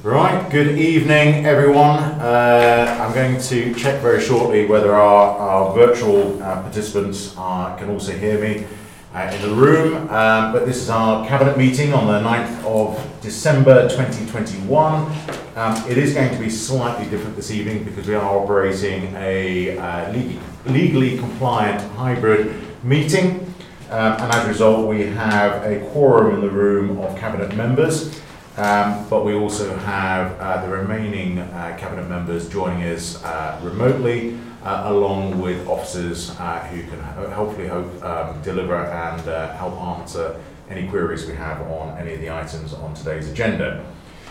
Right, good evening everyone. I'm going to check very shortly whether our virtual participants can also hear me in the room, but this is our Cabinet meeting on the 9th of December 2021. It is going to be slightly different this evening because we are operating a legally compliant hybrid meeting, and as a result we have a quorum in the room of Cabinet members. But we also have the remaining Cabinet members joining us remotely, along with officers who can hopefully deliver and help answer any queries we have on any of the items on today's agenda.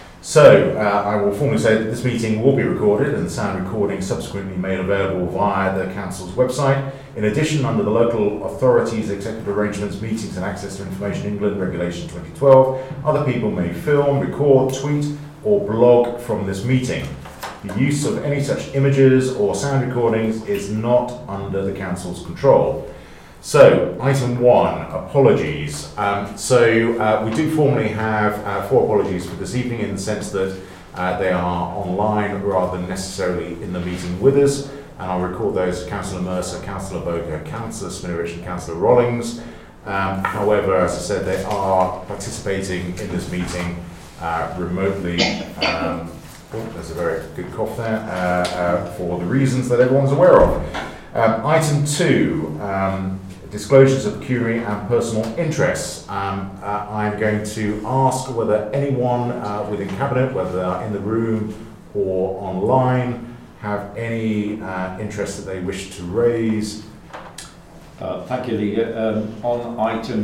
So I will formally say that this meeting will be recorded and the sound recording subsequently made available via the Council's website. In addition, under the Local Authorities Executive Arrangements, Meetings and Access to Information England Regulation 2012, other people may film, record, tweet or blog from this meeting. The use of any such images or sound recordings is not under the Council's control. So, item 1, apologies. We do formally have 4 apologies for this evening in the sense that they are online rather than necessarily in the meeting with us. And I'll record those: Councillor Mercer, Councillor Boker, Councillor Sminovich and Councillor Rollings. However, as I said, they are participating in this meeting remotely. There's a very good cough there, for the reasons that everyone's aware of. Item 2, disclosures of pecuniary and personal interests. I'm going to ask whether anyone within Cabinet, whether they are in the room or online, have any interest that they wish to raise. Thank you, Leader. On item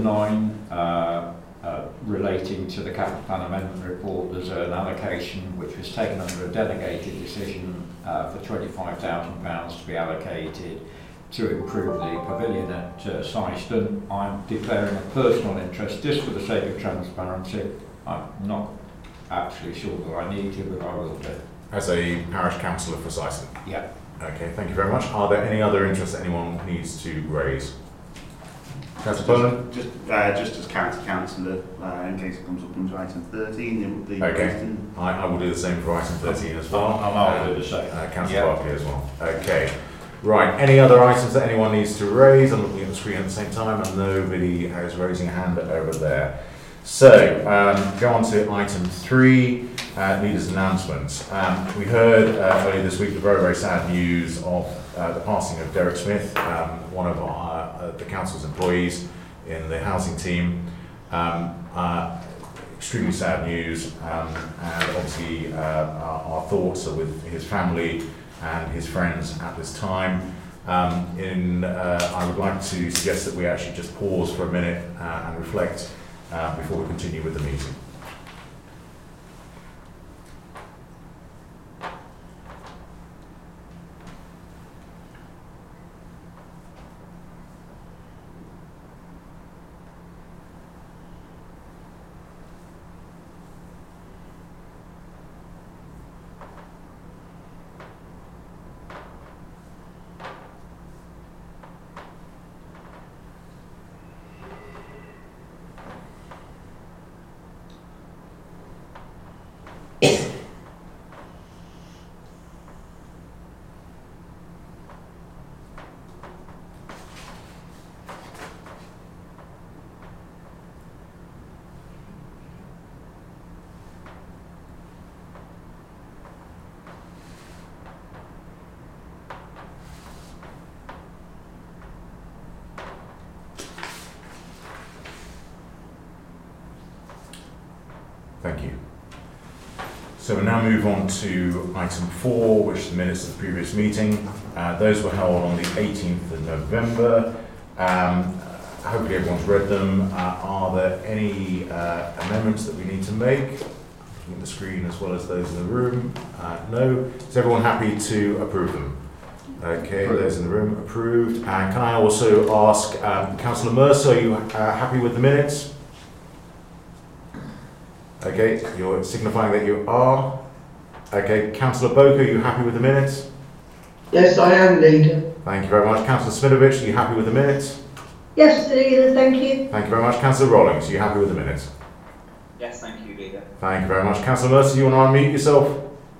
9, relating to the Capital Plan Amendment Report, there's an allocation which was taken under a delegated decision for £25,000 to be allocated to improve the pavilion at Syston. I'm declaring a personal interest just for the sake of transparency. I'm not actually sure that I need to, but I will do. As a parish councillor for Syston? Yeah. Okay, thank you very much. Are there any other interests that anyone needs to raise? Councillor Bowman? Just as county councillor, in case it comes up under item 13, okay. I will do the same for item 13 as well. I'll do the same. Councillor Barkley as well. Okay. Right, any other items that anyone needs to raise? I'm looking at the screen at the same time and nobody is raising a hand over there. So, go on to item 3, leaders' announcements. We heard earlier this week the very, very sad news of the passing of Derek Smith, one of the council's employees in the housing team. Extremely sad news, and obviously our thoughts are with his family and his friends at this time. I would like to suggest that we actually just pause for a minute and reflect before we continue with the meeting. Thank you. So we'll now move on to item 4, which is the minutes of the previous meeting. Those were held on the 18th of November. Hopefully everyone's read them. Are there any amendments that we need to make? Looking at the screen as well as those in the room. No. Is everyone happy to approve them? Okay, those in the room approved. And can I also ask Councillor Mercer, are you happy with the minutes? Okay, you're signifying that you are. Okay, Councillor Boker, are you happy with the minutes? Yes, I am, Leader. Thank you very much. Councillor Sminovich, are you happy with the minutes? Yes, Leader, thank you. Thank you very much. Councillor Rollings, are you happy with the minutes? Yes, thank you, Leader. Thank you very much. Councillor Mercer, you want to unmute yourself?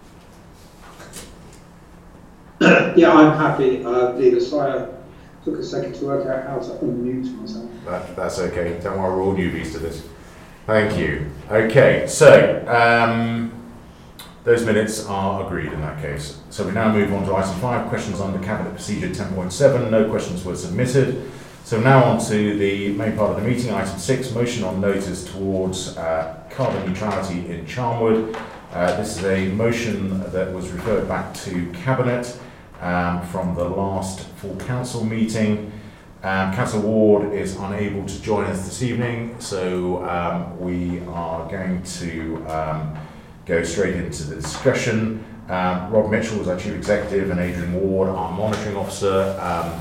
Yeah, I'm happy, Leader. Sorry, I took a second to work out how to unmute myself. That's okay. Don't worry, we're all newbies to this. Thank you. Okay, so those minutes are agreed in that case. So we now move on to item 5, questions under Cabinet Procedure 10.7. No questions were submitted. So now on to the main part of the meeting, item 6, motion on notice towards carbon neutrality in Charnwood. This is a motion that was referred back to Cabinet from the last full council meeting. Councillor Ward is unable to join us this evening, so we are going to go straight into the discussion. Rob Mitchell is our Chief Executive and Adrian Ward, our Monitoring Officer,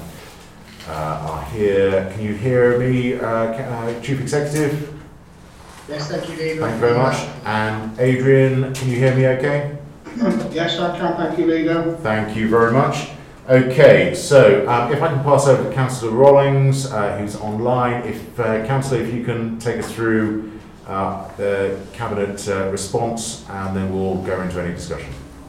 are here. Can you hear me, Chief Executive? Yes, thank you, Leader. Thank you very much. And Adrian, can you hear me okay? Yes, I can, thank you, Leader. Thank you very much. Okay, so if I can pass over to Councillor Rollings, who's online. If Councillor, if you can take us through the Cabinet response, and then we'll go into any discussion.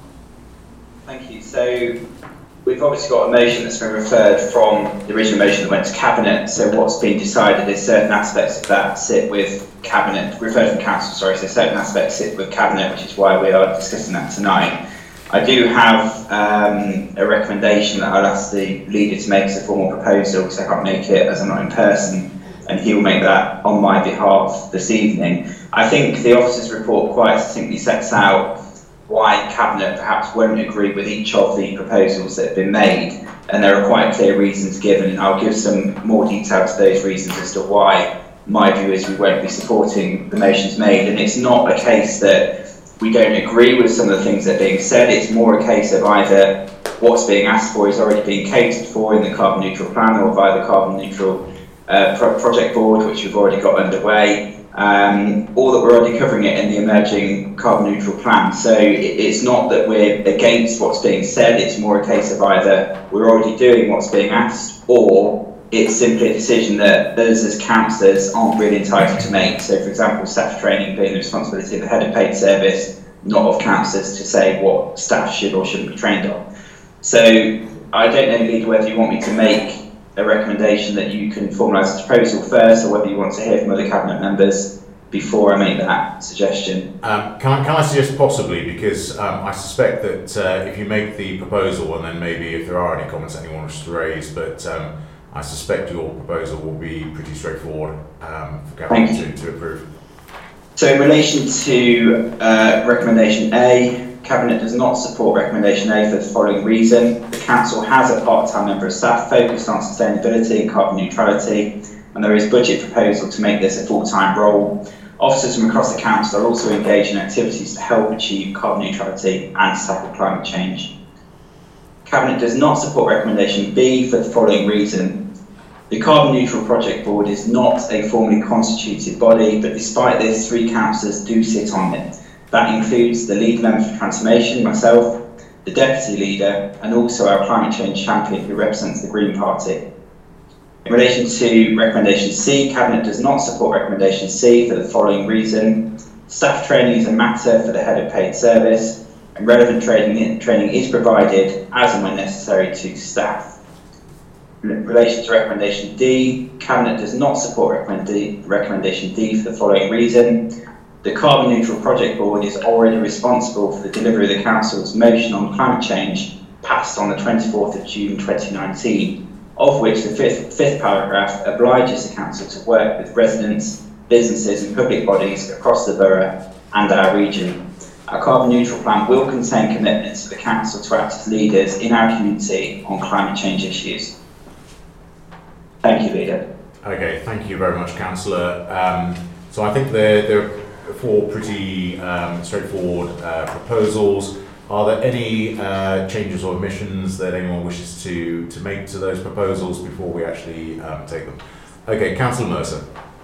Thank you. So we've obviously got a motion that's been referred from the original motion that went to Cabinet. So what's been decided is certain aspects of that sit with Cabinet, referred from Council, sorry, so certain aspects sit with Cabinet, which is why we are discussing that tonight. I do have a recommendation that I'll ask the Leader to make as a formal proposal, because I can't make it as I'm not in person, and he will make that on my behalf this evening. I think the officer's report quite succinctly sets out why Cabinet perhaps won't agree with each of the proposals that have been made, and there are quite clear reasons given, and I'll give some more detail to those reasons as to why my view is we won't be supporting the motions made. And it's not a case that we don't agree with some of the things that are being said, it's more a case of either what's being asked for is already being catered for in the carbon neutral plan or via the carbon neutral project board, which we've already got underway, or that we're already covering it in the emerging carbon neutral plan. So it's not that we're against what's being said, it's more a case of either we're already doing what's being asked, or it's simply a decision that us as councillors aren't really entitled to make. So for example, staff training being the responsibility of the head of paid service, not of councillors to say what staff should or shouldn't be trained on. So I don't know, Leader, whether you want me to make a recommendation that you can formalise a proposal first, or whether you want to hear from other Cabinet members before I make that suggestion. Can I suggest possibly, because I suspect that if you make the proposal, and then maybe if there are any comments that anyone wants to raise, but I suspect your proposal will be pretty straightforward for Cabinet to approve. So in relation to recommendation A, Cabinet does not support recommendation A for the following reason. The Council has a part-time member of staff focused on sustainability and carbon neutrality, and there is budget proposal to make this a full-time role. Officers from across the Council are also engaged in activities to help achieve carbon neutrality and to tackle climate change. Cabinet does not support recommendation B for the following reason. The Carbon Neutral Project Board is not a formally constituted body, but despite this, 3 councillors do sit on it. That includes the lead member for Transformation, myself, the deputy leader, and also our climate change champion who represents the Green Party. In relation to recommendation C, Cabinet does not support recommendation C for the following reason. Staff training is a matter for the head of paid service, and relevant training is provided as and when necessary to staff. In relation to recommendation D, Cabinet does not support recommendation D for the following reason. The Carbon Neutral Project Board is already responsible for the delivery of the Council's motion on climate change passed on the 24th of June 2019, of which the fifth paragraph obliges the Council to work with residents, businesses and public bodies across the borough and our region. Our carbon neutral plan will contain commitments for the Council to act as leaders in our community on climate change issues. Thank you, Leader. Okay, thank you very much, Councillor. So I think there are 4 pretty straightforward proposals. Are there any changes or omissions that anyone wishes to make to those proposals before we actually take them? Okay, Councillor Mercer.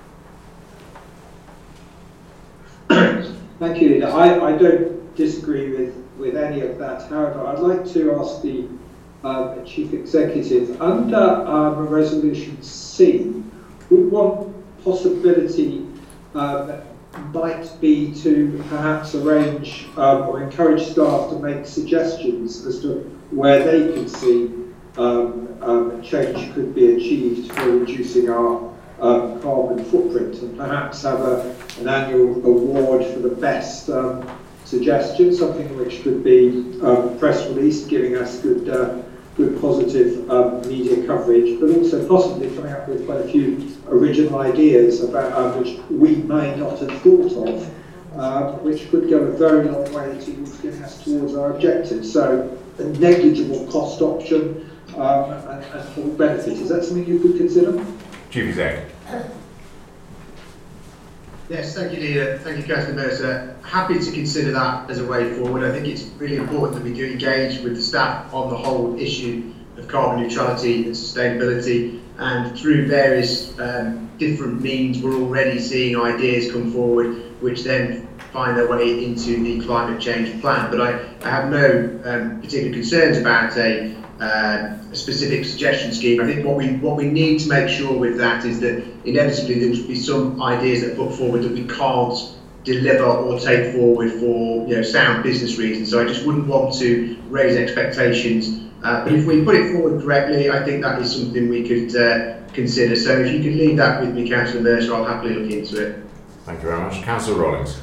Thank you, Leader. I don't disagree with any of that. However, I'd like to ask the Chief Executive, under Resolution C, would one possibility might be to perhaps arrange or encourage staff to make suggestions as to where they can see change could be achieved for reducing our carbon footprint, and perhaps have an annual award for the best suggestion, something which could be press release, giving us good positive media coverage, but also possibly coming up with quite a few original ideas about which we may not have thought of, which could go a very long way towards getting us towards our objectives. So a negligible cost option and full benefit. Is that something you could consider? Chief Exec. Yes, thank you, Leader. Thank you, Councillor Mercer. Happy to consider that as a way forward. I think it's really important that we do engage with the staff on the whole issue of carbon neutrality and sustainability, and through various different means we're already seeing ideas come forward which then find their way into the climate change plan. But I have no particular concerns about a specific suggestion scheme. I think what we need to make sure with that is that inevitably there will be some ideas that are put forward that we can't deliver or take forward for sound business reasons. So I just wouldn't want to raise expectations. But if we put it forward correctly, I think that is something we could consider. So if you could leave that with me, Councillor Mercer, I'll happily look into it. Thank you very much. Councillor Rawlings.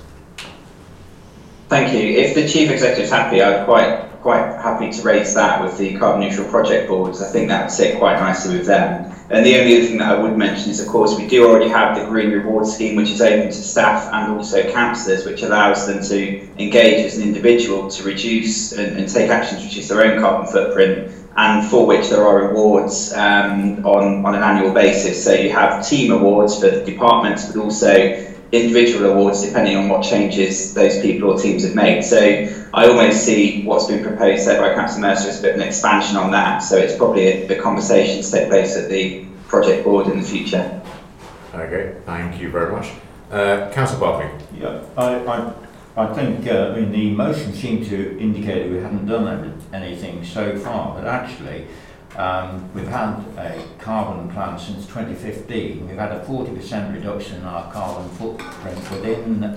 Thank you. If the Chief Executive's happy, I'd quite happy to raise that with the Carbon Neutral Project Boards. I think that would sit quite nicely with them. And the only other thing that I would mention is, of course, we do already have the Green Reward Scheme, which is open to staff and also councillors, which allows them to engage as an individual to reduce and take action to reduce their own carbon footprint, and for which there are rewards on an annual basis. So you have team awards for the departments, but also individual awards depending on what changes those people or teams have made. So I almost see what's been proposed there by Councillor Mercer as a bit of an expansion on that. So it's probably the conversation to take place at the project board in the future. Okay, thank you very much. Councillor Barclay. Yeah, I think the motion seemed to indicate that we hadn't done anything so far, but actually we've had a carbon plan since 2015. We've had a 40% reduction in our carbon footprint within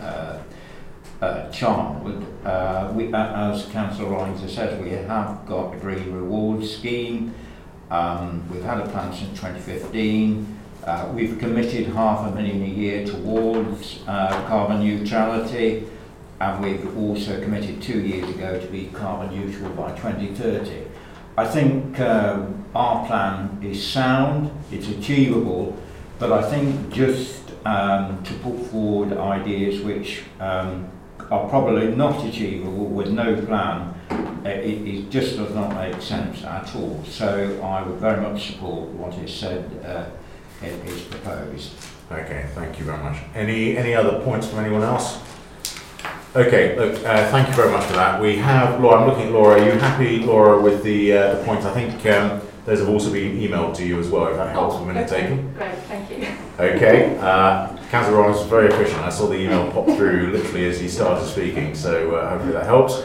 Charnwood. As Councillor Rawlings says, we have got a Green Reward Scheme. We've had a plan since 2015. We've committed $500,000 a year towards carbon neutrality, and we've also committed 2 years ago to be carbon neutral by 2030. I think our plan is sound, it's achievable, but I think just to put forward ideas which are probably not achievable with no plan, it just does not make sense at all. So I would very much support what is said, is proposed. Okay, thank you very much. Any other points from anyone else? Okay, look, thank you very much for that. We have Laura. I'm looking at Laura. Are you happy, Laura, with the points? I think those have also been emailed to you as well, if that helps with minute taking. Great, thank you. Okay, Councillor Rawlings was very efficient. I saw the email pop through literally as he started speaking, so hopefully that helps.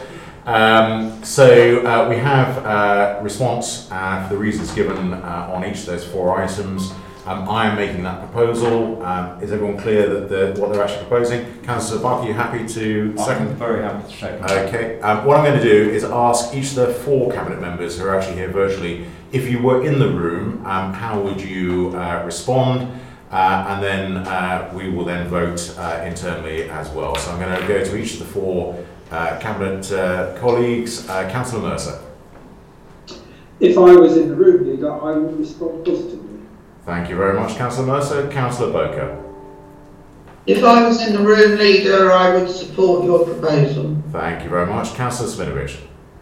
So we have response for the reasons given on each of those 4 items. I am making that proposal. Is everyone clear that what they're actually proposing? Councillor Barker, are you happy to second? I'm very happy to second. Okay. What I'm going to do is ask each of the 4 cabinet members who are actually here virtually, if you were in the room, how would you respond? And then we will then vote internally as well. So I'm going to go to each of the 4 cabinet colleagues. Councillor Mercer. If I was in the room, Leader, I would respond positively. Thank you very much, Councillor Mercer. Councillor Boker. If I was in the room, Leader, I would support your proposal. Thank you very much. Councillor Sminovich.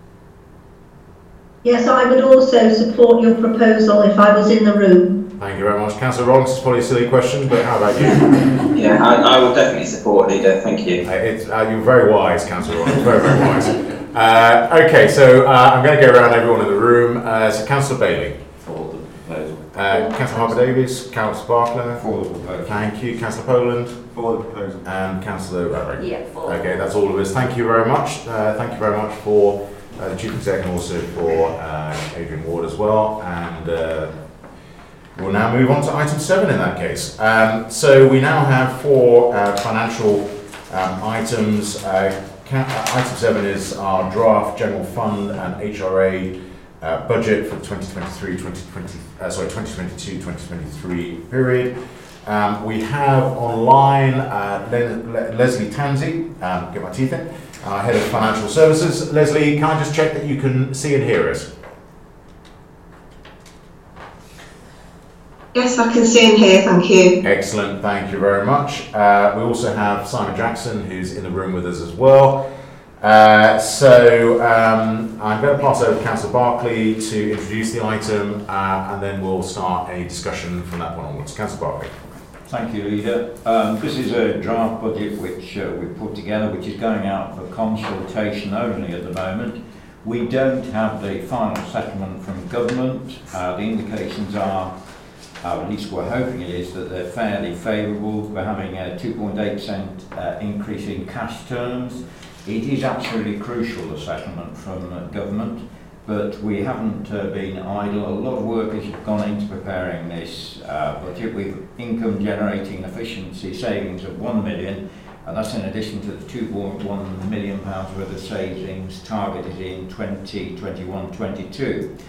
Yes, I would also support your proposal if I was in the room. Thank you very much. Councillor Rawlings, it's probably a silly question, but how about you? Yeah, I will definitely support, Leader. Thank you. You're very wise, Councillor Rawlings. Very, very wise. Okay, so I'm going to go around everyone in the room. So Councillor Bailey. For the proposal. Councillor Harper-Davies. Councillor Barkler. For the proposal. Thank you. Councillor Poland. For the proposal. And Councillor Radrick. Yeah, for. Okay, that's all of us. Thank you very much. Thank you very much for the Chief Exec and also for Adrian Ward as well. And we'll now move on to item 7 in that case. So we now have 4 financial items. Item 7 is our draft general fund and HRA budget for the 2022-2023 period. We have online Leslie Tansey, get my teeth in, Head of Financial Services. Leslie, can I just check that you can see and hear us? Yes, I can see and hear, thank you. Excellent, thank you very much. We also have Simon Jackson, who's in the room with us as well. I'm going to pass over to Councillor Barclay to introduce the item, and then we'll start a discussion from that point onwards. Councillor Barclay. Thank you, Leader. This is a draft budget which we've put together, which is going out for consultation only at the moment. We don't have the final settlement from government. The indications are, at least we're hoping it is, that they're fairly favourable. We're having a 2.8% increase in cash terms. It is absolutely crucial, the settlement from government, but we haven't been idle. A lot of work has gone into preparing this budget with income generating efficiency savings of 1 million, and that's in addition to the 2.1 million pounds worth of savings targeted in 2021-22.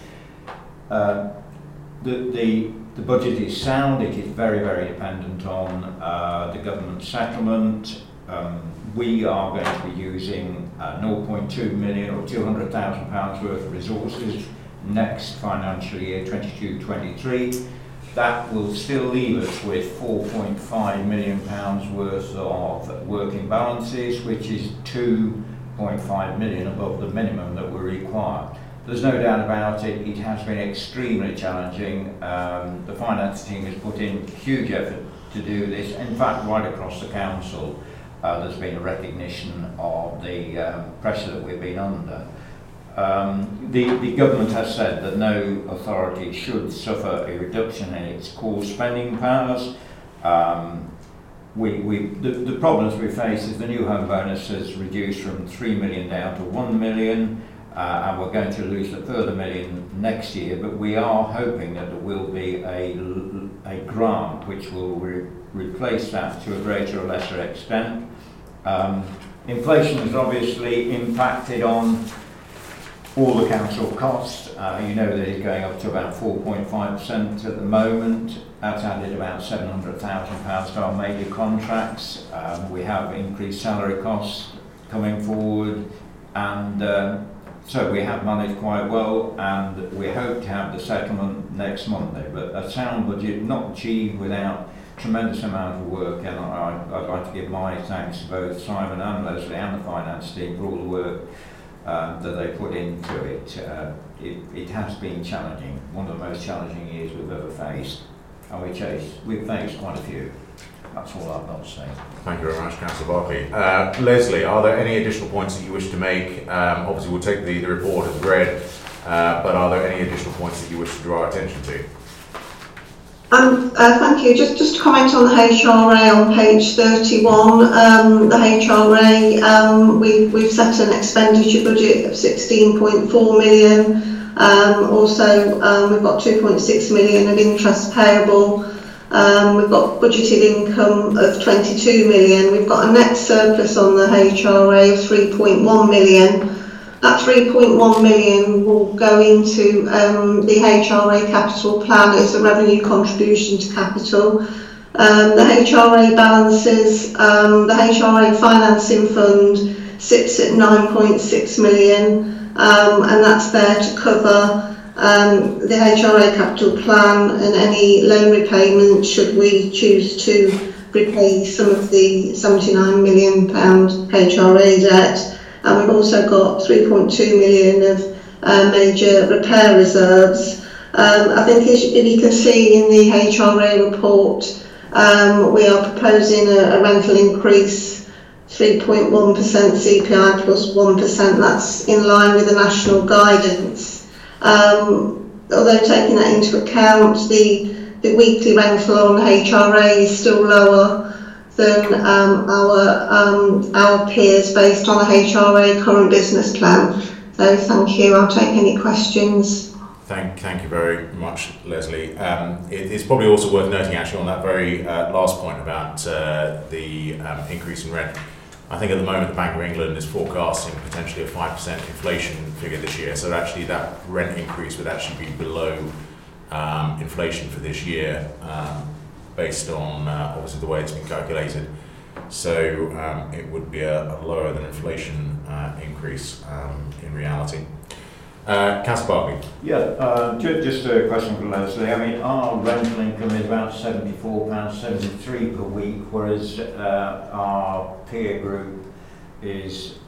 The budget is sound. It is very, very dependent on the government settlement. We are going to be using 0.2 million or £200,000 worth of resources next financial year, 22-23. That will still leave us with £4.5 million worth of working balances, which is 2.5 million above the minimum that we require. There's no doubt about it, it has been extremely challenging. The finance team has put in huge effort to do this. In fact, right across the council, there's been a recognition of the pressure that we've been under. The government has said that no authority should suffer a reduction in its core spending powers. The problems we face is the new home bonus has reduced from 3 million down to 1 million. And we're going to lose a further million next year, but we are hoping that there will be a grant which will replace that to a greater or lesser extent. Inflation has obviously impacted on all the council costs. You know that it's going up to about 4.5% at the moment. That's added about £700,000 to our major contracts. We have increased salary costs coming forward, and so we have managed quite well, and we hope to have the settlement next Monday. But a sound budget not achieved without tremendous amount of work, and I'd like to give my thanks to both Simon and Leslie and the finance team for all the work that they put into it. It has been challenging, one of the most challenging years we've ever faced, and we've faced quite a few. That's all I've got to say. Thank you very much, Councillor Barclay. Leslie, are there any additional points that you wish to make? Obviously, we'll take the report as read, but are there any additional points that you wish to draw our attention to? Thank you. Just to comment on the HRA on page 31. The HRA, we've set an expenditure budget of 16.4 million. Also, we've got 2.6 million of interest payable. We've got budgeted income of 22 million. We've got a net surplus on the HRA of 3.1 million. That 3.1 million will go into the HRA capital plan as a revenue contribution to capital. The HRA balances, the HRA financing fund sits at 9.6 million, and that's there to cover the HRA capital plan and any loan repayment should we choose to repay some of the £79 million HRA debt. And we've also got 3.2 million of major repair reserves. I think if you can see in the HRA report, we are proposing a rental increase, 3.1% CPI plus 1%. That's in line with the national guidance. Although taking that into account, the weekly rental on HRA is still lower than our peers based on the HRA current business plan. So thank you. I'll take any questions. Thank you very much, Leslie. It's probably also worth noting actually on that very last point about the increase in rent. I think at the moment the Bank of England is forecasting potentially a 5% inflation figure this year. So actually that rent increase would actually be below inflation for this year, based on obviously the way it's been calculated. So it would be a lower than inflation increase in reality. Councillor Barkley. Yeah, just a question for Leslie. I mean, our rental income is about £74.73 per week, whereas our peer group is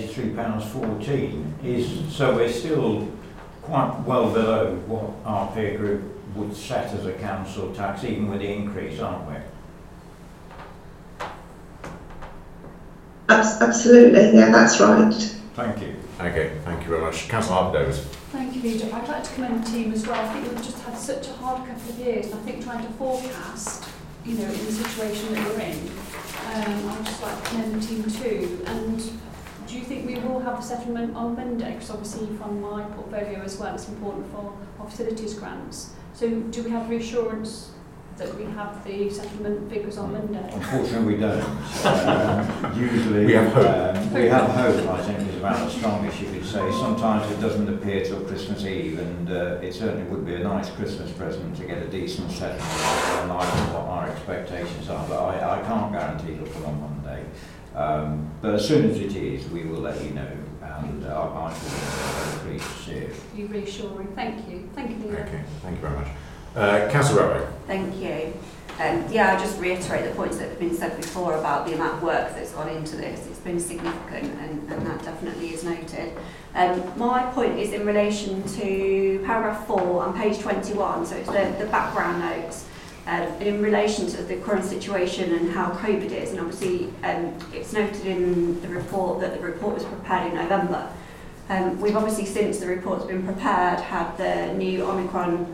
£83.14. So we're still quite well below what our peer group would set as a council tax, even with the increase, aren't we? Absolutely, yeah, that's right. Thank you. Okay, thank you very much. Councillor Harper-Davis. Thank you, Leader. I'd like to commend the team as well. I think we've just had such a hard couple of years, and I think trying to forecast, in the situation that we're in, I'd just like to commend the team too. And do you think we will have a settlement on Monday? Because obviously from my portfolio as well, it's important for our facilities grants. So do we have reassurance that we have the settlement figures on Monday? Unfortunately, we don't. Usually, we have hope. We have hope, I think, is about the strongest you could say. Sometimes it doesn't appear till Christmas Eve, and it certainly would be a nice Christmas present to get a decent settlement in line with what our expectations are. But I can't guarantee it'll come on Monday. But as soon as it is, we will let you know, and I will be very pleased to see it. You're reassuring. Thank you. Thank you, Leader. Okay, thank you very much. Councillor Rowe. Thank you. Yeah, I just reiterate the points that have been said before about the amount of work that's gone into this. It's been significant, and that definitely is noted. My point is in relation to paragraph 4 on page 21, so it's the background notes, in relation to the current situation and how COVID is, and obviously it's noted in the report that the report was prepared in November. We've obviously, since the report's been prepared, had the new Omicron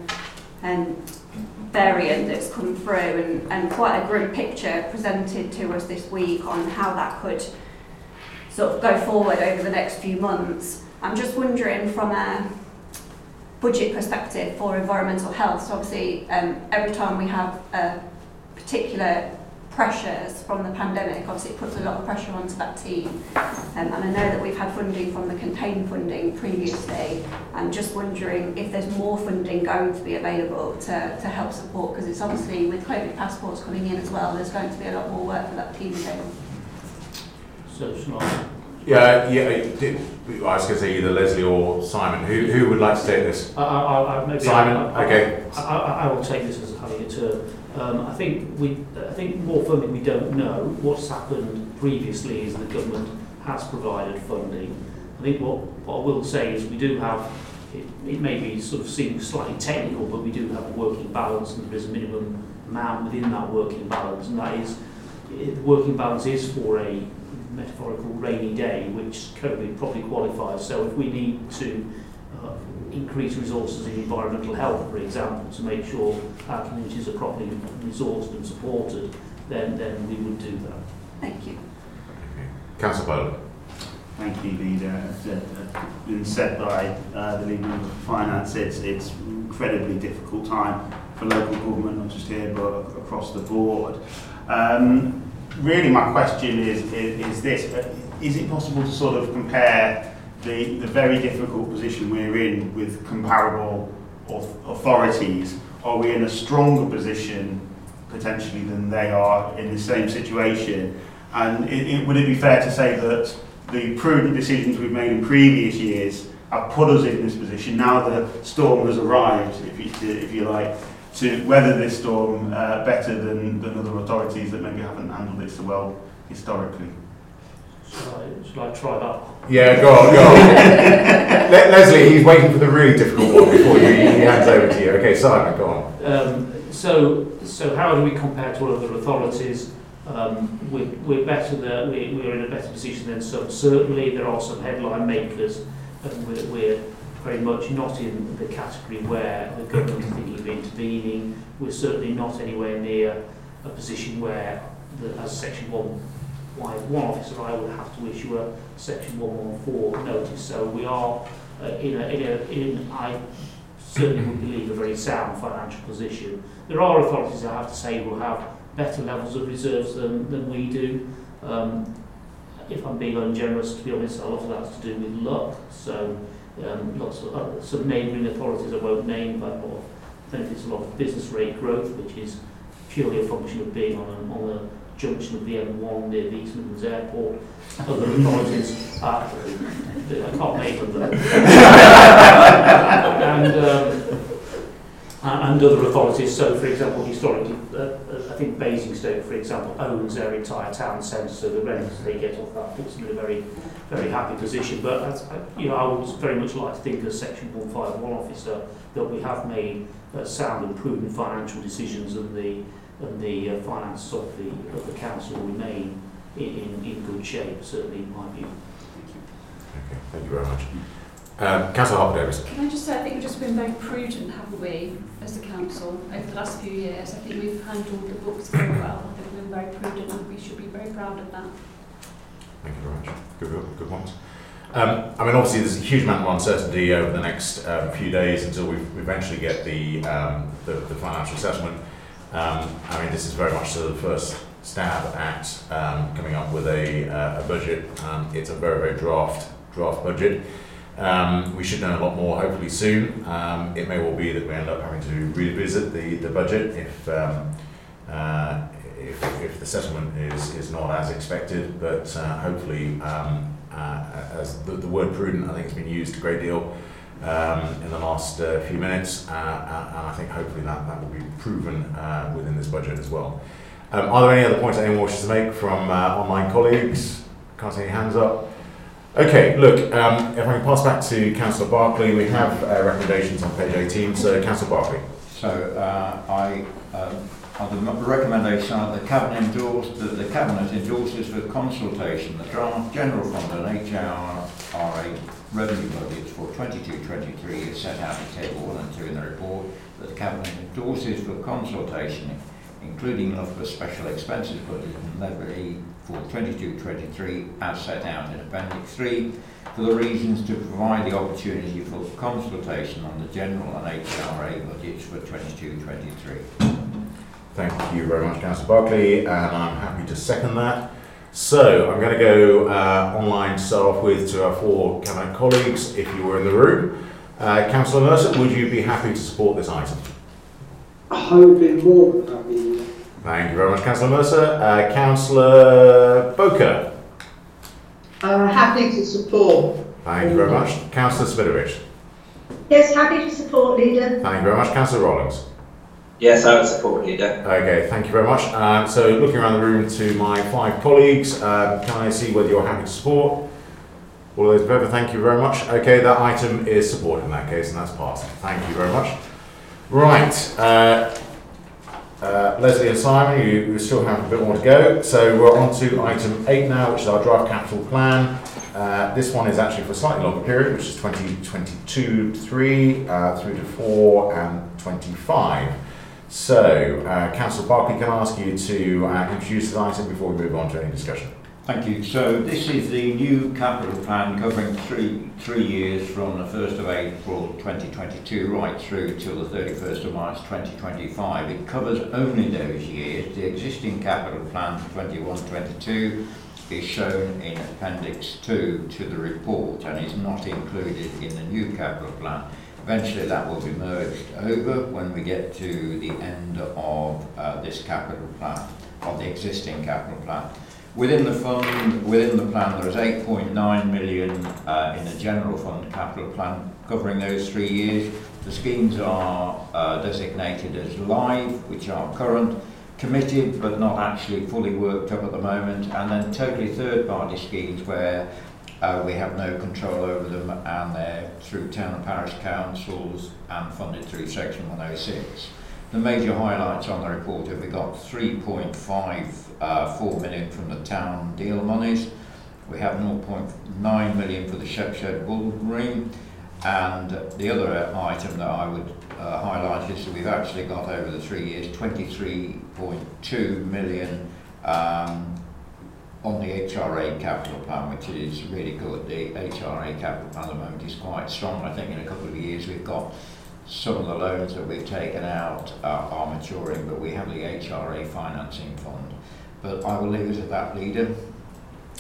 variant that's come through, and quite a grim picture presented to us this week on how that could sort of go forward over the next few months. I'm just wondering, from a budget perspective for environmental health, so obviously every time we have particular pressures from the pandemic, obviously it puts a lot of pressure onto that team. And I know that we've had funding from the Contain funding previously. I'm just wondering if there's more funding going to be available to help support, because it's obviously, with COVID passports coming in as well, there's going to be a lot more work for that team to do. So, Yeah, I was going to say either Leslie or Simon. Who would like to take this? Maybe Simon, okay. I will take this as having a turn. I think more funding we don't know. What's happened previously is the government has provided funding. I think what I will say is we do have, it may be sort of seem slightly technical, but we do have a working balance, and there is a minimum amount within that working balance, and that is, the working balance is for a metaphorical rainy day, which COVID probably qualifies. So if we need to increase resources in environmental health, for example, to make sure our communities are properly resourced and supported, then we would do that. Thank you. Councillor Bowler. Thank you, Leader. As been said by the Leader of Finance, it's an incredibly difficult time for local government, not just here but across the board. Really, my question is this: is it possible to sort of compare the very difficult position we're in with comparable authorities? Are we in a stronger position potentially than they are in the same situation? And would it be fair to say that the prudent decisions we've made in previous years have put us in this position? Now the storm has arrived, if you like, to weather this storm better than other authorities that maybe haven't handled it so well historically. Should I try that? Yeah, go on. Leslie, he's waiting for the really difficult one before he hands over to you. Okay, Simon, go on. So how do we compare to other authorities? We're better there. We're in a better position than some. Certainly, there are some headline makers, and we're very much not in the category where the government is thinking of intervening. We're certainly not anywhere near a position where, as Section 151 officer, I would have to issue a Section 114 notice. So we are I certainly would believe, a very sound financial position. There are authorities, I have to say, who have better levels of reserves than we do. if I'm being ungenerous, to be honest, a lot of that's to do with luck. So lots of some neighbouring authorities I won't name, but benefits a lot of business rate growth, which is purely a function of being on a junction of the M1 near the East Midlands Airport. Other authorities, I can't name them, and other authorities. So, for example, historically, I think Basingstoke, for example, owns their entire town centre, so the rents they get off that puts them in a very, very happy position. But I would very much like to think, as Section 151 officer, that we have made sound and prudent financial decisions, and the finances of the council remain in good shape. Certainly, in my view. Okay, thank you very much. Councillor Harper-Davis. Can I just say, I think we've just been very prudent, haven't we, as the council, over the last few years. I think we've handled the books very well. I think we've been very prudent, and we should be very proud of that. Thank you very much. Good ones. I mean, obviously, there's a huge amount of uncertainty over the next few days until we eventually get the financial settlement. I mean, this is very much the first stab at coming up with a budget. It's a very, very draft budget. We should know a lot more hopefully soon. It may well be that we end up having to revisit the budget if the settlement is not as expected, but hopefully, as the word prudent, I think, has been used a great deal in the last few minutes, and I think hopefully that will be proven within this budget as well. Are there any other points that anyone wishes to make from online colleagues? Can't see any hands up. Okay, look, if I can pass back to Councillor Barclay, we have recommendations on page 18, so Councillor Barclay. So on the recommendation that the Cabinet endorses for consultation the draft General Fund and HRA revenue budgets for 22-23 as set out in Table 1 and 2 in the report, that the Cabinet endorses for consultation, including for special expenses budget and levy for 22-23 as set out in Appendix 3, for the reasons to provide the opportunity for consultation on the general and HRA budgets for 22-23. Thank you very much, Councillor Barclay, and I'm happy to second that. So I'm going to go online to start off with to our four Cabinet colleagues, if you were in the room. Councillor Mercer, would you be happy to support this item? I would be more than happy. Thank you very much, Councillor Mercer. Councillor Boker. Happy to support. Thank you very much. Councillor Smidovic. Yes, happy to support, Leader. Thank you very much. Councillor Rollins. Yes, I would support, Leader. Okay, thank you very much. So looking around the room to my five colleagues, can I see whether you're happy to support? All those in favour, thank you very much. Okay, that item is supported in that case, and that's passed. Thank you very much. Right, Leslie and Simon, you still have a bit more to go. So we're on to item 8 now, which is our draft capital plan. This one is actually for a slightly longer period, which is 2022-3 through to 4 and 25. So, Councillor Barclay, can I ask you to introduce this item before we move on to any discussion? Thank you. So this is the new capital plan covering three years from the 1st of April 2022 right through till the 31st of March 2025. It covers only those years. The existing capital plan for 21-22 is shown in Appendix 2 to the report and is not included in the new capital plan. Eventually that will be merged over when we get to the end of this capital plan, of the existing capital plan. Within the fund, within the plan, there is 8.9 million in the general fund capital plan covering those 3 years. The schemes are designated as live, which are current, committed but not actually fully worked up at the moment, and then totally third-party schemes where we have no control over them, and they're through town and parish councils and funded through Section 106. The major highlights on the report are we got 3.54 million from the town deal monies. We have 0.9 million for the Shepshed Bull Ring, and the other item that I would highlight is that we've actually got over the 3 years 23.2 million on the HRA capital plan, which is really good. The HRA capital plan at the moment is quite strong. I think in a couple of years we've got some of the loans that we've taken out are maturing, but we have the HRA financing fund. But I will leave it at that, Leader.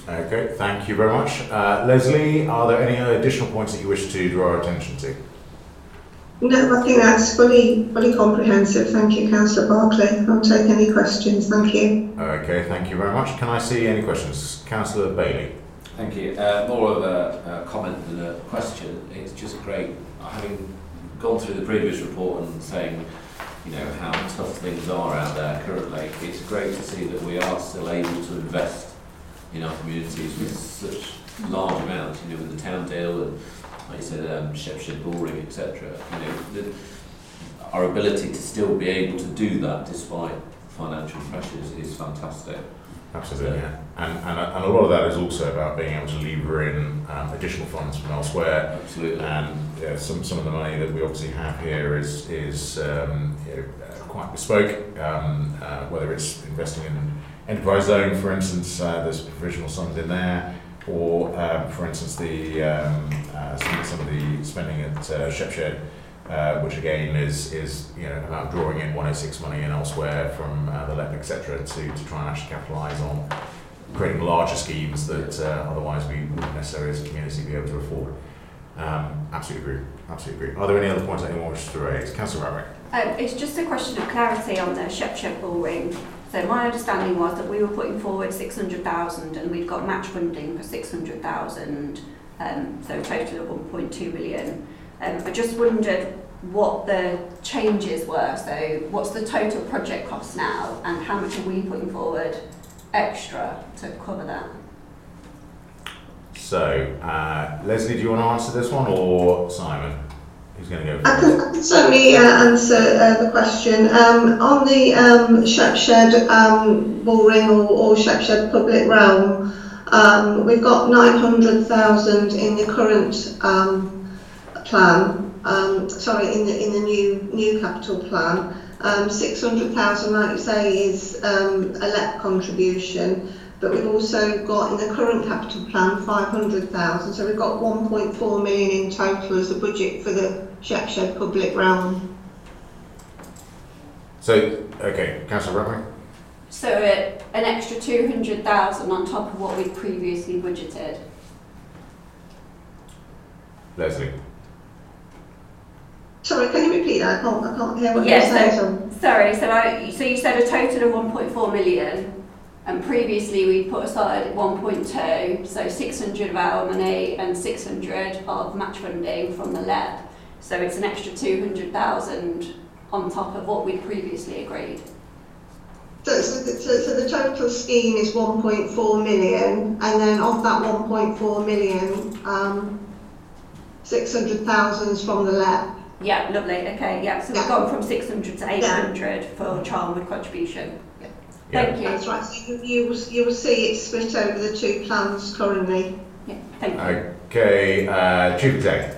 Okay, thank you very much. Leslie, are there any additional points that you wish to draw our attention to? No, I think that's fully comprehensive. Thank you, Councillor Barclay. I'll take any questions. Thank you. Okay, thank you very much. Can I see any questions? Councillor Bailey. Thank you. More of a comment than a question. It's just great, having gone through the previous report and saying, you know, how tough things are out there currently. It's great to see that we are still able to invest in our communities with such large amounts, you know, with the town deal and, like you said, Shepshed Bullring, etc. You know, our ability to still be able to do that despite financial pressures is fantastic. Absolutely, yeah. And a lot of that is also about being able to lever in additional funds from elsewhere. Absolutely. And some of the money that we obviously have here is you know, quite bespoke. Whether it's investing in Enterprise Zone, for instance, there's provisional sums in there, or for instance, the some of the spending at Shepshed. Which again is you know, about drawing in 106 money in elsewhere from the LEP, etc., to try and actually capitalise on creating larger schemes that otherwise we wouldn't necessarily as a community be able to afford. Absolutely agree. Are there any other points that anyone wishes to raise? Councillor Radrick. It's just a question of clarity on the Shepshed Bullring. So my understanding was that we were putting forward 600,000 and we've got match funding for 600,000, so a total of 1.2 million. I just wondered what the changes were. So what's the total project cost now and how much are we putting forward extra to cover that? So, Leslie, do you want to answer this one, or Simon? Who's going to go I first? can certainly answer the question. On the Shepshed Bullring or Shepshed Public Realm, we've got 900,000 in the current plan. In the new capital plan. 600,000, like you say, is a LEP contribution, but we've also got in the current capital plan 500,000, so we've got 1.4 million in total as a budget for the Shepshed Public Realm. So, okay, Councillor Radrick. So an extra 200,000 on top of what we'd previously budgeted. Leslie. Sorry, can you repeat that? I can't hear what you're saying. Sorry, so you said a total of 1.4 million, and previously we put aside 1.2, so 600 of our money and 600 of match funding from the LEP. So it's an extra 200,000 on top of what we'd previously agreed. So the total scheme is 1.4 million, and then of that 1.4 million, 600,000 is from the LEP. Yeah, lovely. Okay, yeah. So we've gone from 600 to 800 for Charnwood contribution. Yeah. Thank you. That's right. So you will see it split over the two plans currently. Yeah. Thank you. Okay, Chief Exec.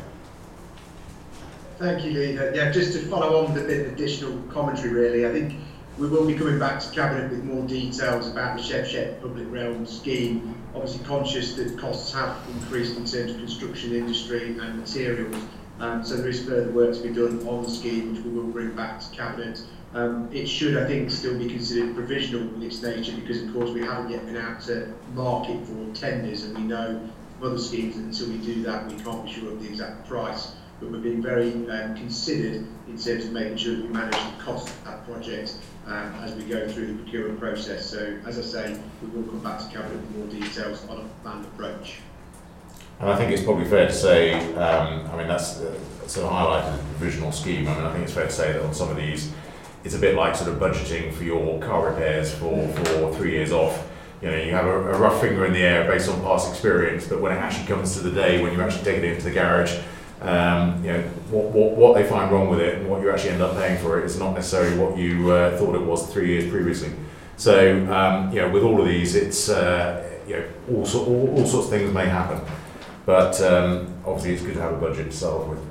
Thank you, Leader. Yeah, just to follow on with a bit of additional commentary, really. I think we will be coming back to Cabinet with more details about the Shepshed Public Realm scheme. Obviously conscious that costs have increased in terms of construction industry and materials. So there is further work to be done on the scheme, which we will bring back to Cabinet. It should, I think, still be considered provisional in its nature because, of course, we haven't yet been out to market for tenders, and we know from other schemes that until we do that, we can't be sure of the exact price. But we're being very considered in terms of making sure that we manage the cost of that project as we go through the procurement process. So, as I say, we will come back to Cabinet with more details on a planned approach. And I think it's probably fair to say, I mean, that's sort of highlighted the provisional scheme. I mean, I think it's fair to say that on some of these, it's a bit like sort of budgeting for your car repairs for 3 years off. You know, you have a rough finger in the air based on past experience, but when it actually comes to the day when you actually take it into the garage, you know, what they find wrong with it and what you actually end up paying for it is not necessarily what you thought it was 3 years previously. So, you know, with all of these, it's, you know, all sorts of things may happen. But obviously it's good to have a budget to start off with.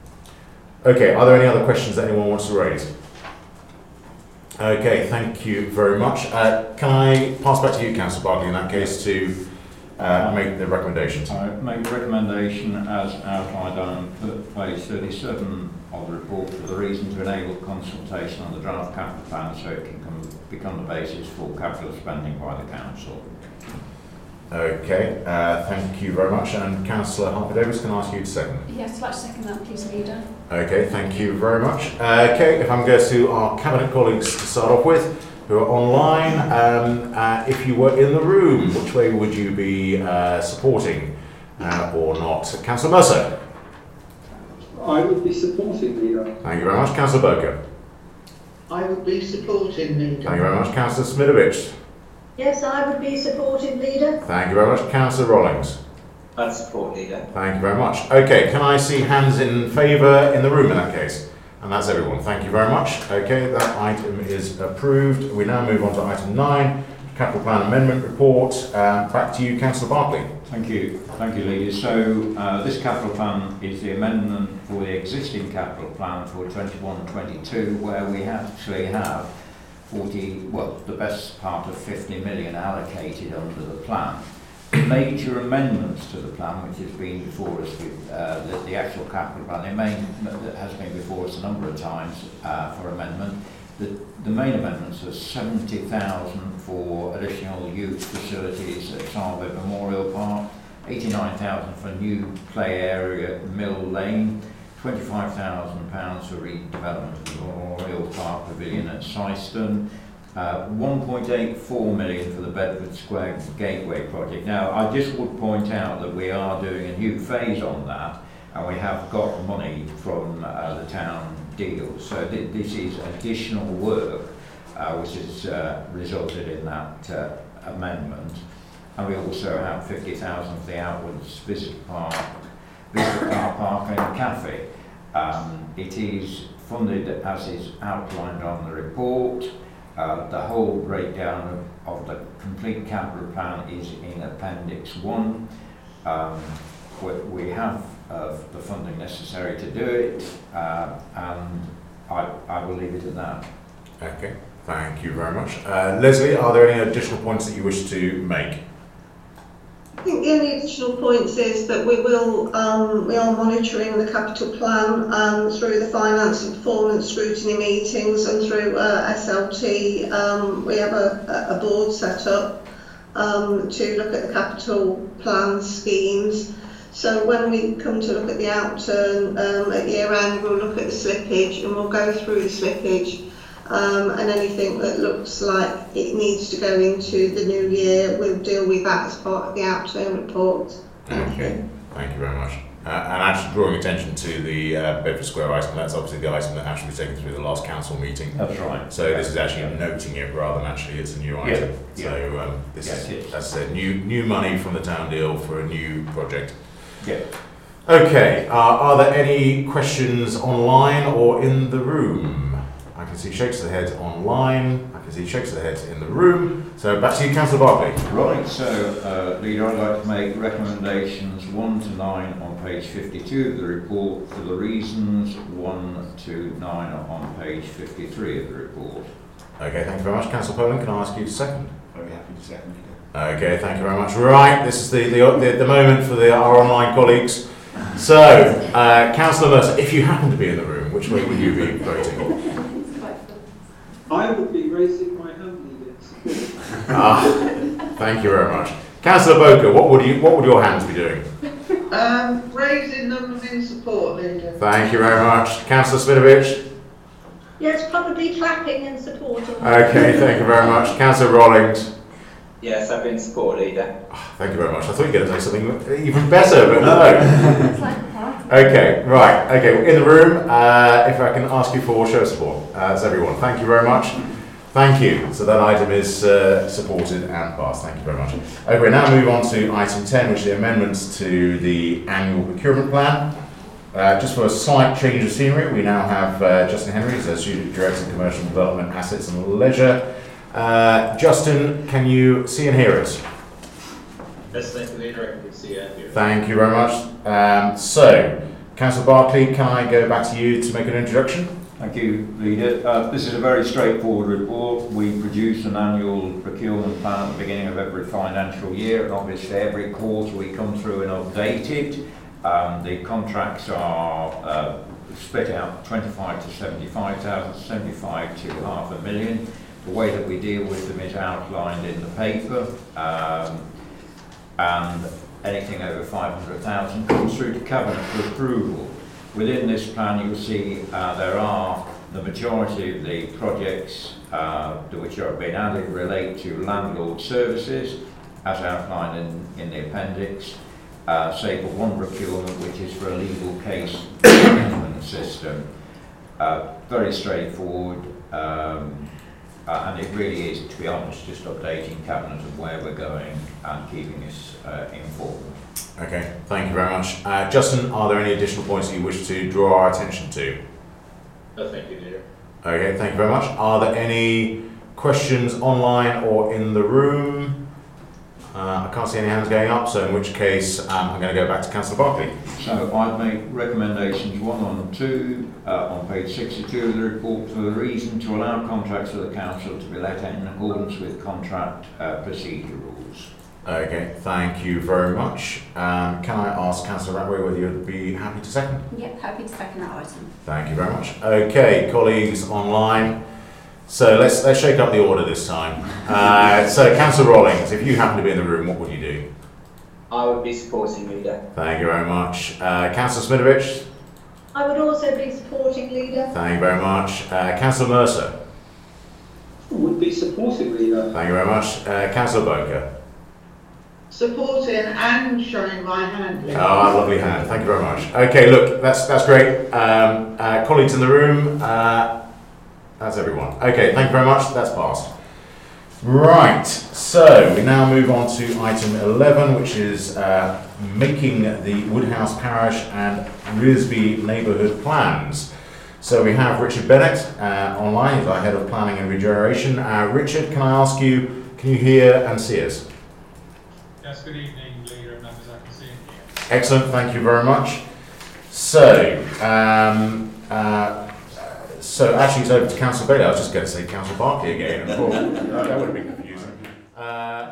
Okay, are there any other questions that anyone wants to raise? Okay, thank you very much. Can I pass back to you, Councillor Barclay, in that case, to make the recommendations? I make the recommendation as outlined on page 37 of the report for the reason to enable consultation on the draft capital plan so it can become the basis for capital spending by the Council. Okay, thank you very much. And Councillor Harper-Davis, can I ask you to second? Yes, I'd like to second that, please, Leader. Okay, thank you very much. Okay, if I'm going to our Cabinet colleagues to start off with, who are online, if you were in the room, which way would you be supporting or not? Councillor Mercer? I would be supporting Leader. Thank you very much. Councillor Boker? I would be supporting Leader. Thank you very much. Councillor Smidovic? Yes, I would be supporting Leader. Thank you very much. Councillor Rollings? I'd support Leader. Thank you very much. Okay, can I see hands in favour in the room in that case? And that's everyone. Thank you very much. Okay, that item is approved. We now move on to item 9, Capital Plan Amendment Report. Back to you, Councillor Barclay. Thank you, Leader. So this capital plan is the amendment for the existing capital plan for 21-22, where we actually have the best part of 50 million allocated under the plan. Major amendments to the plan, which has been before us with the actual capital plan, that has been before us a number of times for amendment. The main amendments are 70,000 for additional youth facilities at Sarway Memorial Park, 89,000 for new play area at Mill Lane, £25,000 for redevelopment of the Memorial Park Pavilion at Syston, 1.84 million for the Bedford Square Gateway project. Now, I just would point out that we are doing a new phase on that, and we have got money from the town deal. So this is additional work which has resulted in that amendment. And we also have 50,000 for the Outwards Visitor Car Park and Cafe. It is funded as is outlined on the report. The whole breakdown of the complete capital plan is in Appendix 1. We have the funding necessary to do it, and I will leave it at that. Okay, thank you very much. Leslie, are there any additional points that you wish to make? I think the only additional points is that we are monitoring the capital plan through the finance and performance scrutiny meetings and through SLT. We have a board set up to look at the capital plan schemes. So when we come to look at the outturn at year end, we'll look at the slippage and we'll go through the slippage. And anything that looks like it needs to go into the new year, we'll deal with that as part of the outturn report. Okay, thank you very much. And actually drawing attention to the Bedford Square item, that's obviously the item that actually was taken through the last council meeting. That's right. So this is actually noting it rather than actually it's a new item. Yeah. So that's a new money from the town deal for a new project. Yeah. Okay, are there any questions online or in the room? I can see shakes of the head online. I can see shakes of the head in the room. So back to you, Councillor Barclay. Right, so Leader, I'd like to make recommendations 1 to 9 on page 52 of the report for the reasons, 1 to 9 on page 53 of the report. Okay, thank you very much. Councillor Poland, can I ask you to second? Very happy to second Leader. Okay, thank you very much. Right, this is the moment for our online colleagues. So, Councillor Mercer, if you happen to be in the room, which way would you be voting? I would be raising my hand, Leader. Thank you very much. Councillor Boker, what would your hands be doing? Raising them in support, Leader. Thank you very much. Councillor Smidovic? Yes, probably clapping and supporting. Okay, thank you very much. Councillor Rollings? Yes, I've been support Leader. Thank you very much. I thought you were going to say something even better, but no. Okay, right. Okay, in the room, if I can ask you for show of support. That's everyone. Thank you very much. Thank you. So that item is supported and passed. Thank you very much. Okay, we now move on to item 10, which is the amendments to the annual procurement plan. Just for a slight change of scenery, we now have Justin Henry as Student Director of Commercial Development, Assets and Leisure. Justin, can you see and hear us? Yes, thank you, Leader. I can see and hear. Thank you very much. So, Councillor Barclay, can I go back to you to make an introduction? Thank you, Leader. This is a very straightforward report. We produce an annual procurement plan at the beginning of every financial year, and obviously every quarter we come through and update it. The contracts are split out 25 to 75,000, 75 to £500,000. The way that we deal with them is outlined in the paper. and anything over 500,000 comes through to Cabinet for approval. Within this plan you'll see there are the majority of the projects which are being added relate to landlord services as outlined in the appendix, save for one procurement which is for a legal case management system. Very straightforward, and it really is, to be honest, just updating Cabinet of where we're going and keeping us informed. Okay, thank you very much. Justin, are there any additional points that you wish to draw our attention to? No, thank you, Leader. Okay, thank you very much. Are there any questions online or in the room? I can't see any hands going up, so in which case I'm going to go back to Councillor Barclay. So I'd make recommendations 1 and 2 on page 62 of the report for the reason to allow contracts of the council to be let in accordance with contract procedure rules. Okay, thank you very much. Can I ask Councillor Ratway whether you'd be happy to second? Yep, happy to second that item. Thank you very much. Okay, colleagues online. So let's shake up the order this time. So Councillor Rollings, if you happen to be in the room, what would you do? I would be supporting Leader. Thank you very much. Councillor Smidovic? I would also be supporting Leader. Thank you very much. Councillor Mercer? Would be supporting Leader. Thank you very much. Councillor Boker? Supporting and showing my hand. Oh, lovely hand. Thank you very much. Okay, look, that's great. Colleagues in the room, that's everyone. Okay, thank you very much. That's passed. Right, so we now move on to item 11, which is making the Woodhouse Parish and Risby neighbourhood plans. So we have Richard Bennett online, he's our Head of Planning and Regeneration. Richard, can I ask you, can you hear and see us? Yes, good evening, Leader and members, I can see and hear. Excellent, thank you very much. So, so actually it's over to Councillor Bailey. I was just going to say Councillor Barclay again. That would have been confusing.